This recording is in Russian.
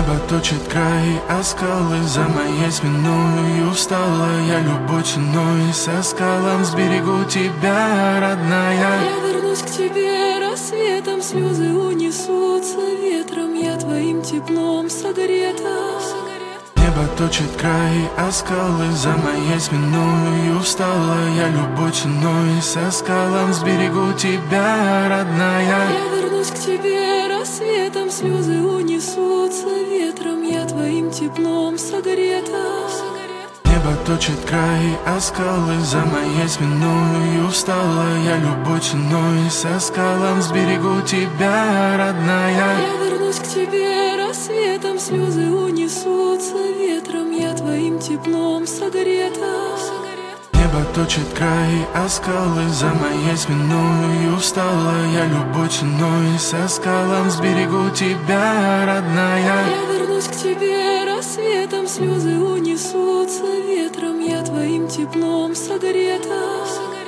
Небо точит край, а скалы за моей спиной. Устала я любой ценой, со скалам сберегу тебя, родная. Я вернусь к тебе рассветом, слезы унесутся ветром, я твоим теплом согрета. Небо точит край, а скалы за моей спиной. Устала я любой ценой, со скалам сберегу тебя, родная. Я вернусь к тебе рассветом, слезы унесутся ветром, я твоим теплом согрета. Небо точит край, а скалы за моей спиной. Устала я любой ценой, со скалам сберегу тебя, родная. Я вернусь к тебе рассветом, слезы унесутся ветром, я твоим теплом согрета. Небо точит край, а скалы за моей спиной. Устала я любой ценой, со скалам сберегу тебя, родная. Я вернусь к тебе рассветом, слезы унесутся ветром, я твоим теплом согрета.